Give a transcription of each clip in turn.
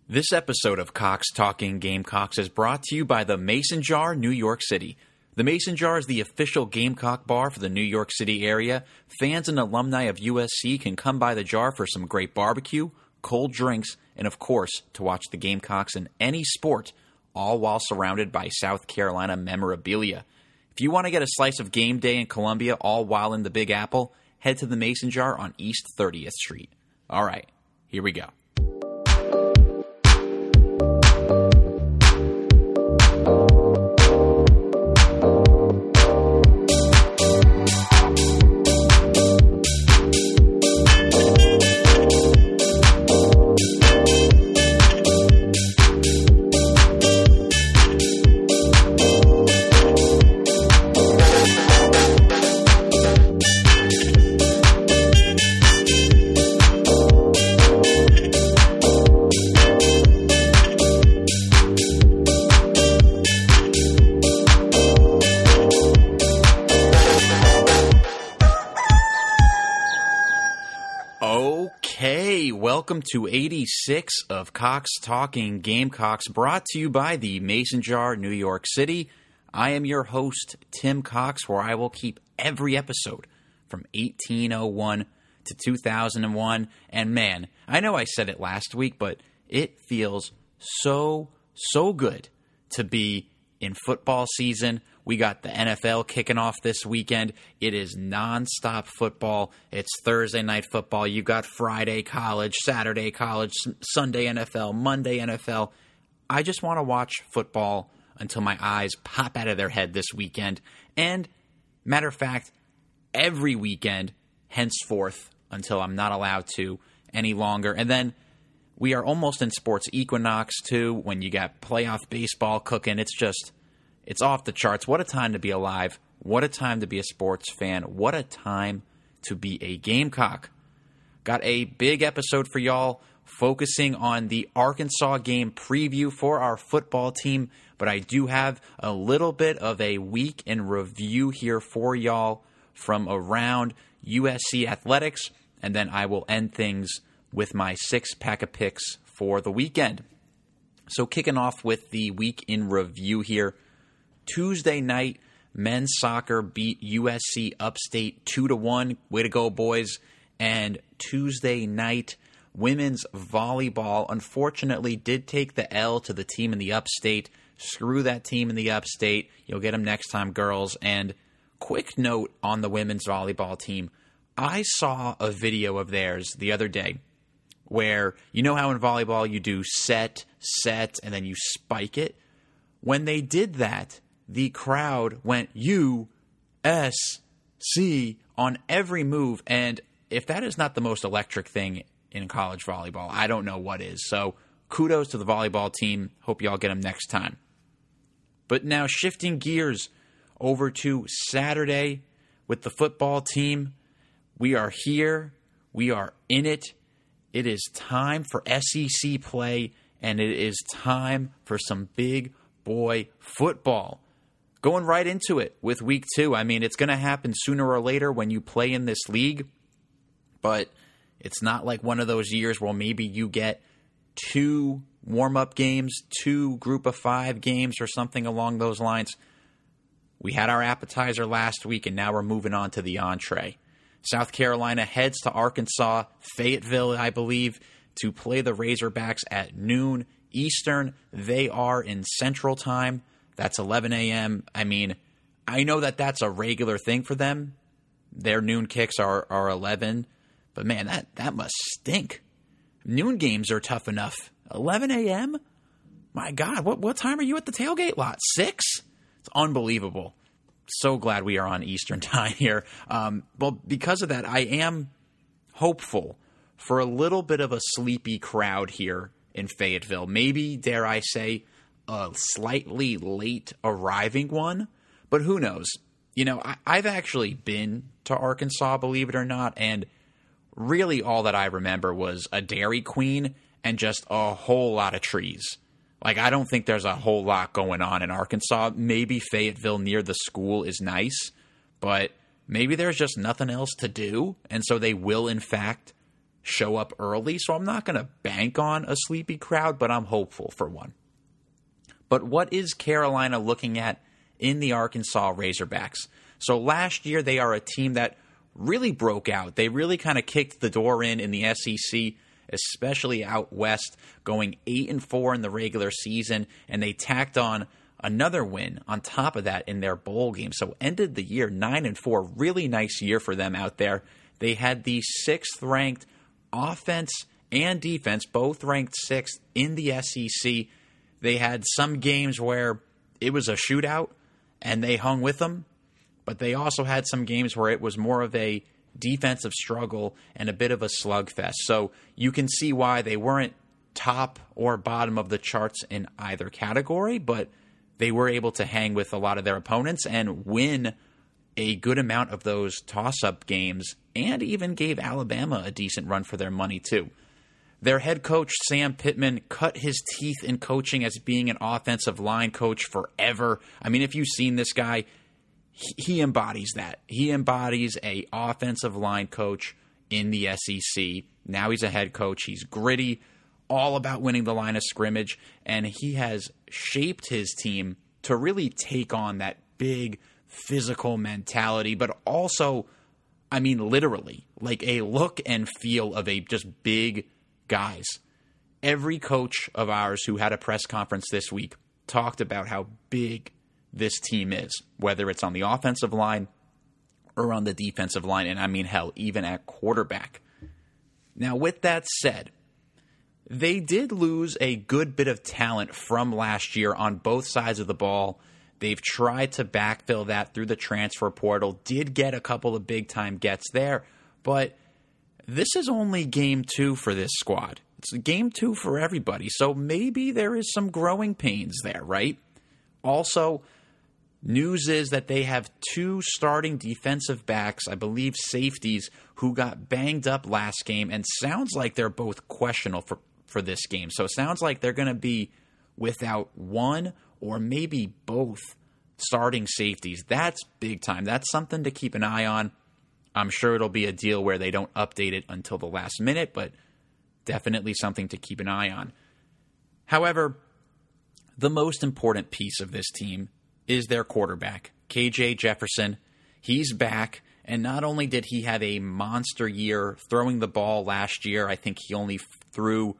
This episode of Cox Talking Gamecocks is brought to you by the Mason Jar, New York City. The Mason Jar is the official Gamecock bar for the New York City area. Fans and alumni of USC can come by the jar for some great barbecue, cold drinks, and of course, to watch the Gamecocks in any sport, all while surrounded by South Carolina memorabilia. If you want to get a slice of game day in Columbia all while in the Big Apple, head to the Mason Jar on East 30th Street. All right, here we go. Welcome to 86 of Cox Talking Gamecocks, brought to you by the Mason Jar, New York City. I am your host, Tim Cox, where I will keep every episode from 1801 to 2001. And man, I know I said it last week, but it feels so good to be in football season. We got the NFL kicking off this weekend. It is nonstop football. It's Thursday night football. You got Friday college, Saturday college, Sunday NFL, Monday NFL. I just want to watch football until my eyes pop out of their head this weekend. And, matter of fact, every weekend henceforth until I'm not allowed to any longer. And then we are almost in sports equinox, too, when you got playoff baseball cooking. It's off the charts. What a time to be alive. What a time to be a sports fan. What a time to be a Gamecock. Got a big episode for y'all focusing on the Arkansas game preview for our football team, but I do have a little bit of a week in review here for y'all from around USC athletics, and then I will end things with my 6-pack of picks for the weekend. So kicking off with the week in review here, Tuesday night, men's soccer beat USC upstate 2-1. Way to go, boys. And Tuesday night, women's volleyball unfortunately did take the L to the team in the upstate. Screw that team in the upstate. You'll get them next time, girls. And quick note on the women's volleyball team. I saw a video of theirs the other day where, you know how in volleyball you do set, and then you spike it? When they did that, the crowd went U-S-C on every move, and if that is not the most electric thing in college volleyball, I don't know what is. So kudos to the volleyball team. Hope y'all get them next time. But now shifting gears over to Saturday with the football team. We are here. We are in it. It is time for SEC play, and it is time for some big boy football. Going right into it with week 2. I mean, it's going to happen sooner or later when you play in this league, but it's not like one of those years where maybe you get 2 warm-up games, 2 group of 5 games, or something along those lines. We had our appetizer last week, and now we're moving on to the entree. South Carolina heads to Arkansas, Fayetteville, I believe, to play the Razorbacks at noon Eastern. They are in Central Time. That's 11 a.m. I mean, I know that that's a regular thing for them. Their noon kicks are 11. But, man, that must stink. Noon games are tough enough. 11 a.m.? My God, what time are you at the tailgate lot? 6? It's unbelievable. So glad we are on Eastern Time here. Well, because of that, I am hopeful for a little bit of a sleepy crowd here in Fayetteville. Maybe, dare I say, a slightly late arriving one, but who knows? You know, I've actually been to Arkansas, believe it or not, and really all that I remember was a Dairy Queen and just a whole lot of trees. Like, I don't think there's a whole lot going on in Arkansas. Maybe Fayetteville near the school is nice, but maybe there's just nothing else to do, and so they will, in fact, show up early, so I'm not going to bank on a sleepy crowd, but I'm hopeful for one. But what is Carolina looking at in the Arkansas Razorbacks? So last year, they are a team that really broke out. They really kind of kicked the door in the SEC, especially out west, going 8-4 in the regular season, and they tacked on another win on top of that in their bowl game. So ended the year 9-4, really nice year for them out there. They had the 6th-ranked offense and defense, both ranked 6th in the SEC. They had some games where it was a shootout, and they hung with them. But they also had some games where it was more of a defensive struggle and a bit of a slugfest. So you can see why they weren't top or bottom of the charts in either category, but they were able to hang with a lot of their opponents and win a good amount of those toss-up games, and even gave Alabama a decent run for their money too. Their head coach, Sam Pittman, cut his teeth in coaching as being an offensive line coach forever. I mean, if you've seen this guy, he embodies that. He embodies a offensive line coach in the SEC. Now he's a head coach. He's gritty, all about winning the line of scrimmage, and he has shaped his team to really take on that big physical mentality, but also, I mean, literally, like a look and feel of a just big guys. Every coach of ours who had a press conference this week talked about how big this team is, whether it's on the offensive line or on the defensive line, and I mean, hell, even at quarterback. Now, with that said, they did lose a good bit of talent from last year on both sides of the ball. They've tried to backfill that through the transfer portal, did get a couple of big-time gets there, but this is only game 2 for this squad. It's game 2 for everybody, so maybe there is some growing pains there, right? Also, news is that they have 2 starting defensive backs, I believe safeties, who got banged up last game, and sounds like they're both questionable for this game. So it sounds like they're going to be without one or maybe both starting safeties. That's big time. That's something to keep an eye on. I'm sure it'll be a deal where they don't update it until the last minute, but definitely something to keep an eye on. However, the most important piece of this team is their quarterback, KJ Jefferson. He's back, and not only did he have a monster year throwing the ball last year, I think he only threw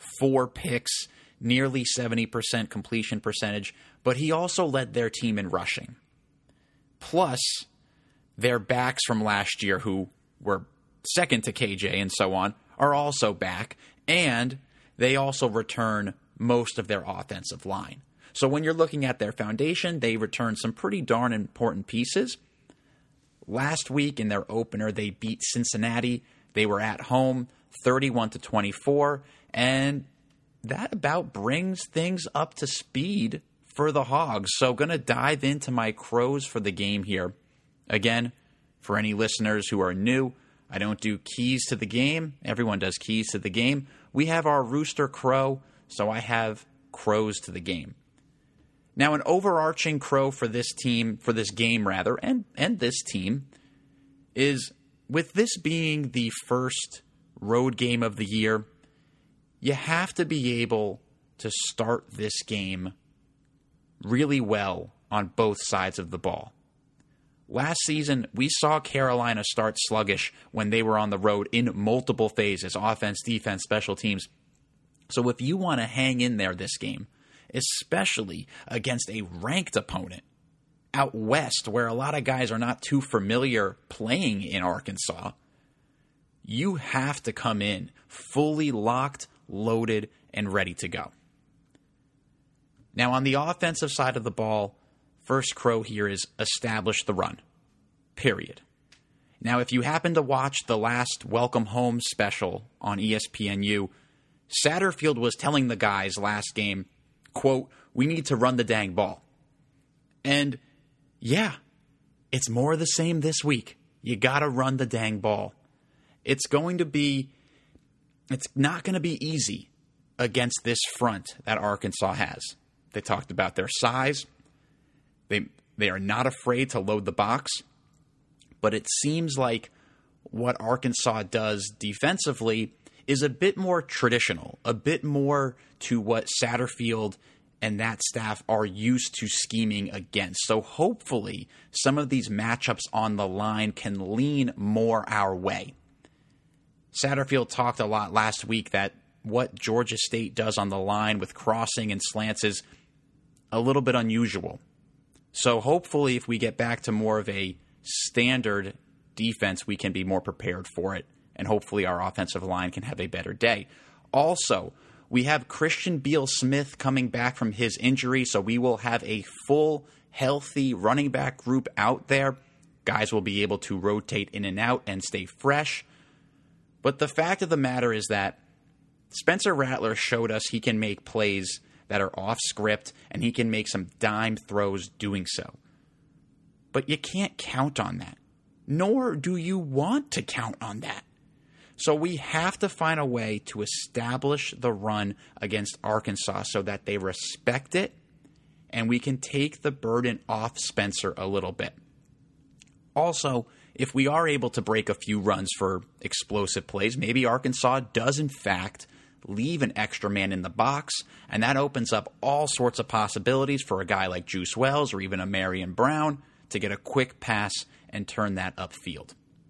4 picks, nearly 70% completion percentage, but he also led their team in rushing. Plus, their backs from last year, who were second to KJ and so on, are also back, and they also return most of their offensive line. So when you're looking at their foundation, they return some pretty darn important pieces. Last week in their opener, they beat Cincinnati. They were at home, 31-24, and that about brings things up to speed for the Hogs. So going to dive into my crows for the game here. Again, for any listeners who are new, I don't do keys to the game. Everyone does keys to the game. We have our rooster crow, so I have crows to the game. Now, an overarching crow for this team, for this game rather, and this team, is with this being the first road game of the year, you have to be able to start this game really well on both sides of the ball. Last season, we saw Carolina start sluggish when they were on the road in multiple phases, offense, defense, special teams. So if you want to hang in there this game, especially against a ranked opponent out west where a lot of guys are not too familiar playing in Arkansas, you have to come in fully locked, loaded, and ready to go. Now, on the offensive side of the ball, first crow here is establish the run, period. Now, if you happen to watch the last Welcome Home special on ESPNU, Satterfield was telling the guys last game, quote, "We need to run the dang ball." And yeah, it's more of the same this week. You got to run the dang ball. It's not going to be easy against this front that Arkansas has. They talked about their size. They are not afraid to load the box. But it seems like what Arkansas does defensively is a bit more traditional, a bit more to what Satterfield and that staff are used to scheming against. So hopefully some of these matchups on the line can lean more our way. Satterfield talked a lot last week that what Georgia State does on the line with crossing and slants is a little bit unusual. So hopefully if we get back to more of a standard defense, we can be more prepared for it, and hopefully our offensive line can have a better day. Also, we have Christian Beal-Smith coming back from his injury, so we will have a full, healthy running back group out there. Guys will be able to rotate in and out and stay fresh. But the fact of the matter is that Spencer Rattler showed us he can make plays that are off script, and he can make some dime throws doing so. But you can't count on that, nor do you want to count on that. So we have to find a way to establish the run against Arkansas so that they respect it, and we can take the burden off Spencer a little bit. Also, if we are able to break a few runs for explosive plays, maybe Arkansas does in fact leave an extra man in the box, and that opens up all sorts of possibilities for a guy like Juice Wells or even a Marion Brown to get a quick pass and turn that upfield.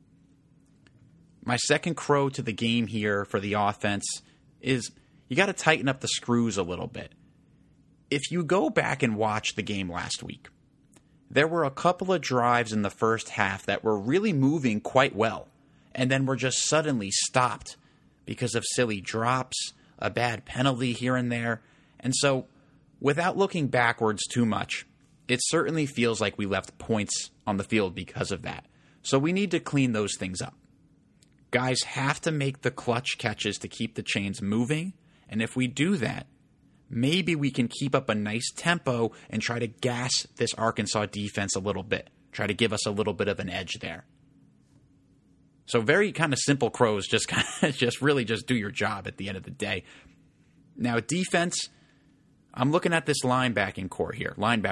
My second crow to the game here for the offense is you got to tighten up the screws a little bit. If you go back and watch the game last week, there were a couple of drives in the first half that were really moving quite well, and then were just suddenly stopped because of silly drops, a bad penalty here and there. And so, without looking backwards too much, it certainly feels like we left points on the field because of that. So we need to clean those things up. Guys have to make the clutch catches to keep the chains moving, and if we do that, maybe we can keep up a nice tempo and try to gas this Arkansas defense a little bit, try to give us a little bit of an edge there. So very kind of simple crows, just really do your job at the end of the day. Now defense, I'm looking at this linebacker core here.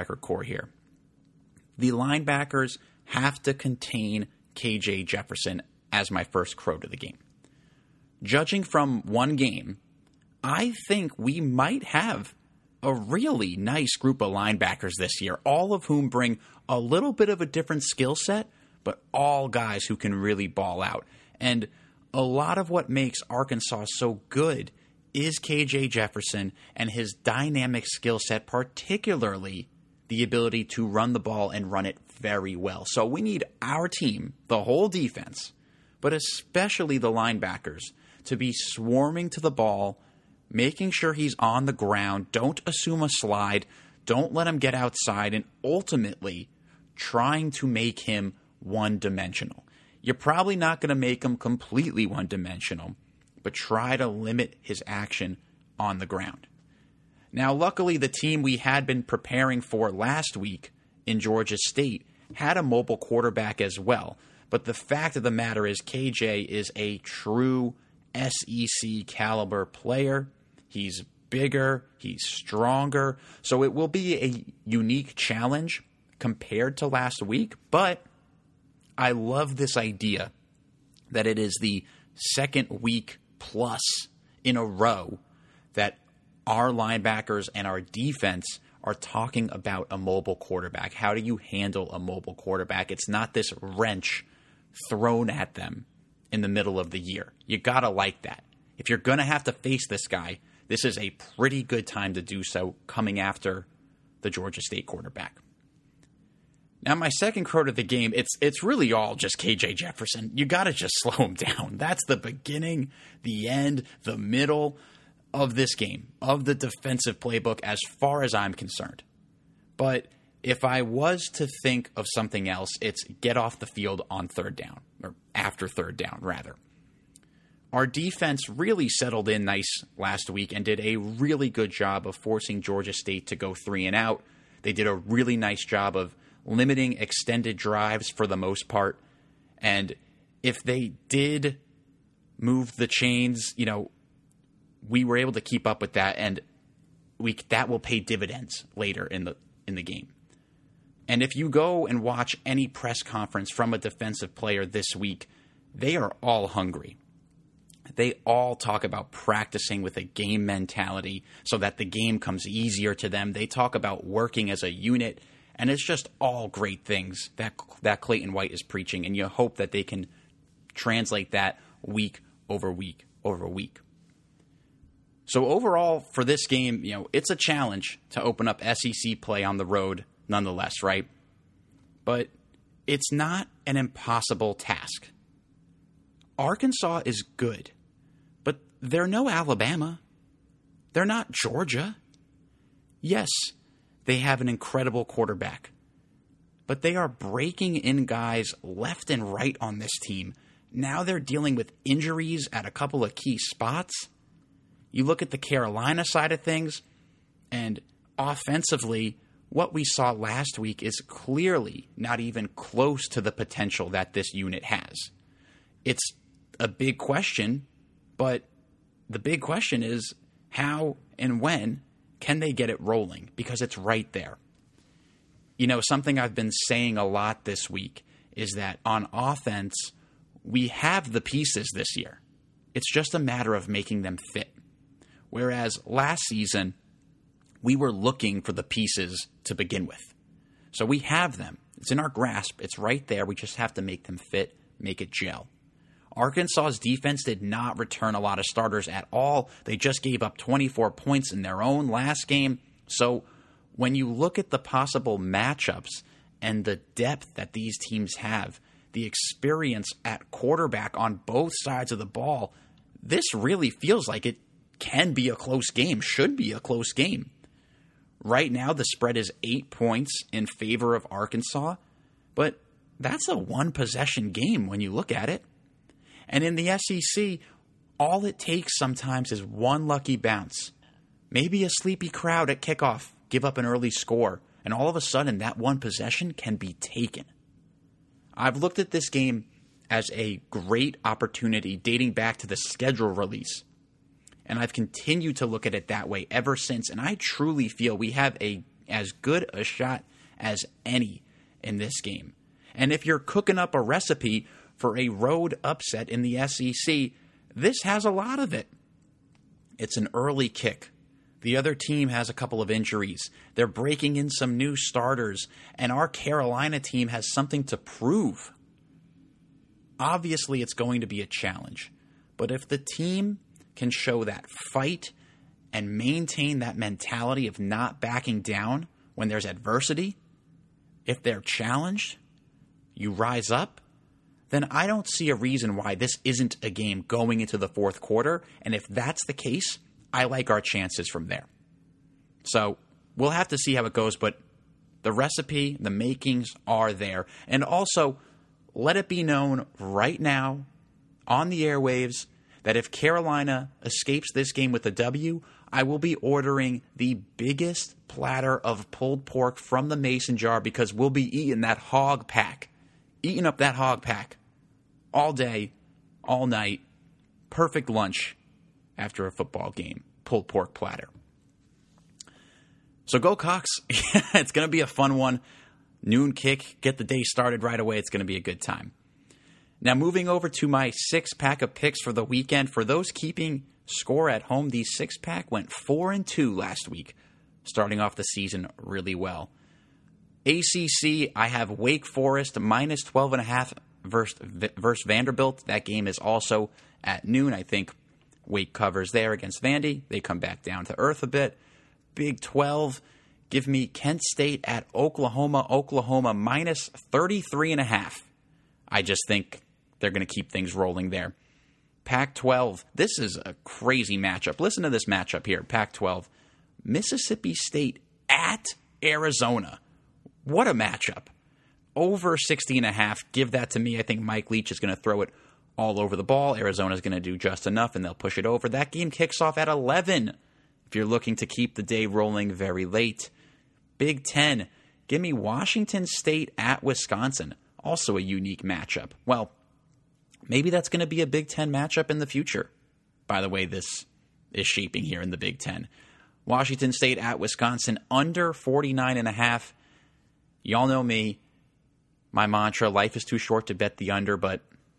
The linebackers have to contain KJ Jefferson as my first crow to the game. Judging from one game, I think we might have a really nice group of linebackers this year, all of whom bring a little bit of a different skill set, but all guys who can really ball out. And a lot of what makes Arkansas so good is KJ Jefferson and his dynamic skill set, particularly the ability to run the ball and run it very well. So we need our team, the whole defense, but especially the linebackers, to be swarming to the ball, making sure he's on the ground, don't assume a slide, don't let him get outside, and ultimately trying to make him one-dimensional. You're probably not going to make him completely one-dimensional, but try to limit his action on the ground. Now, luckily, the team we had been preparing for last week in Georgia State had a mobile quarterback as well, but the fact of the matter is KJ is a true SEC caliber player. He's bigger, he's stronger, so it will be a unique challenge compared to last week, but I love this idea that it is the second week plus in a row that our linebackers and our defense are talking about a mobile quarterback. How do you handle a mobile quarterback? It's not this wrench thrown at them in the middle of the year. You gotta like that. If you're gonna have to face this guy, this is a pretty good time to do so coming after the Georgia State quarterback. Now, my second crow to the game, it's really all just KJ Jefferson. You got to just slow him down. That's the beginning, the end, the middle of this game, of the defensive playbook as far as I'm concerned. But if I was to think of something else, it's get off the field on third down, or after third down, rather. Our defense really settled in nice last week and did a really good job of forcing Georgia State to go 3 and out. They did a really nice job of limiting extended drives for the most part. And if they did move the chains, we were able to keep up with that, and that will pay dividends later in the game. And if you go and watch any press conference from a defensive player this week, they are all hungry. They all talk about practicing with a game mentality so that the game comes easier to them. They talk about working as a unit, and it's just all great things that Clayton White is preaching, and you hope that they can translate that week over week over week. So overall, for this game, it's a challenge to open up SEC play on the road nonetheless, right? But it's not an impossible task. Arkansas is good, but they're no Alabama. They're not Georgia. Yes, they have an incredible quarterback, but they are breaking in guys left and right on this team. Now they're dealing with injuries at a couple of key spots. You look at the Carolina side of things, and offensively, what we saw last week is clearly not even close to the potential that this unit has. It's a big question, but the big question is how and when can they get it rolling? Because it's right there. Something I've been saying a lot this week is that on offense, we have the pieces this year. It's just a matter of making them fit. Whereas last season, we were looking for the pieces to begin with. So we have them. It's in our grasp. It's right there. We just have to make them fit, make it gel. Arkansas's defense did not return a lot of starters at all. They just gave up 24 points in their own last game. So when you look at the possible matchups and the depth that these teams have, the experience at quarterback on both sides of the ball, this really feels like it can be a close game, should be a close game. Right now, the spread is 8 points in favor of Arkansas, but that's a one-possession game when you look at it. And in the SEC, all it takes sometimes is one lucky bounce. Maybe a sleepy crowd at kickoff, give up an early score, and all of a sudden that one possession can be taken. I've looked at this game as a great opportunity dating back to the schedule release. And I've continued to look at it that way ever since. And I truly feel we have as good a shot as any in this game. And if you're cooking up a recipe for a road upset in the SEC, this has a lot of it. It's an early kick. The other team has a couple of injuries. They're breaking in some new starters. And our Carolina team has something to prove. Obviously, it's going to be a challenge. But if the team can show that fight and maintain that mentality of not backing down when there's adversity, if they're challenged, you rise up, then I don't see a reason why this isn't a game going into the fourth quarter. And if that's the case, I like our chances from there. So we'll have to see how it goes, but the recipe, the makings are there. And also, let it be known right now on the airwaves that if Carolina escapes this game with a W, I will be ordering the biggest platter of pulled pork from the Mason Jar because we'll be eating that hog pack. Eating up that hog pack all day, all night. Perfect lunch after a football game. Pulled pork platter. So go Cox. It's going to be a fun one. Noon kick. Get the day started right away. It's going to be a good time. Now, moving over to my six-pack of picks for the weekend. For those keeping score at home, the six-pack went 4-2 last week, starting off the season really well. ACC, I have Wake Forest minus 12.5 versus Vanderbilt. That game is also at noon. I think Wake covers there against Vandy. They come back down to earth a bit. Big 12, give me Kent State at Oklahoma. Oklahoma minus 33.5. I just think they're going to keep things rolling there. Pac-12, this is a crazy matchup. Listen to this matchup here. Pac-12, Mississippi State at Arizona. What a matchup. Over 60.5. Give that to me. I think Mike Leach is going to throw it all over the ball. Arizona's going to do just enough, and they'll push it over. That game kicks off at 11 if you're looking to keep the day rolling very late. Big 10, give me Washington State at Wisconsin. Also a unique matchup. Well, maybe that's going to be a Big Ten matchup in the future. By the way, this is shaping here in the Big Ten. Washington State at Wisconsin, under 49.5. Y'all know me. My mantra, life is too short to bet the under, but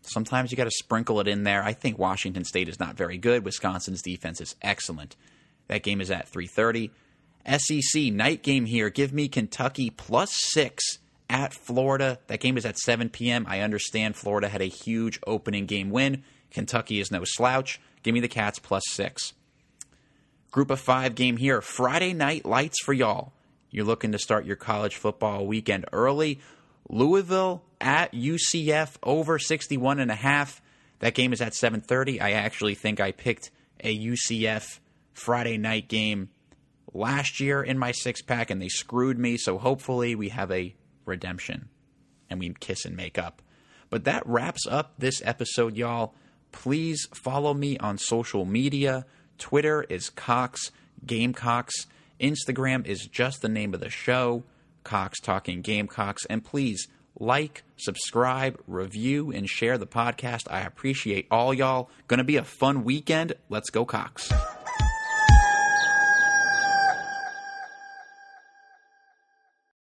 Sometimes you got to sprinkle it in there. I think Washington State is not very good. Wisconsin's defense is excellent. That game is at 3:30. SEC night game here. Give me Kentucky +6 at Florida. That game is at 7 p.m. I understand Florida had a huge opening game win. Kentucky is no slouch. Give me the Cats +6. Group of 5 game here. Friday night lights for y'all. You're looking to start your college football weekend early. Louisville at UCF over 61.5. That game is at 7:30. I actually think I picked a UCF Friday night game last year in my 6-pack, and they screwed me, so hopefully we have a redemption and we kiss and make up. But that wraps up this episode, y'all. Please follow me on social media. Twitter is Cox Gamecocks. Instagram is just the name of the show, Cox Talking Gamecocks. And please like, subscribe, review, and share the podcast. I appreciate all y'all. Gonna be a fun weekend. Let's go, Cox.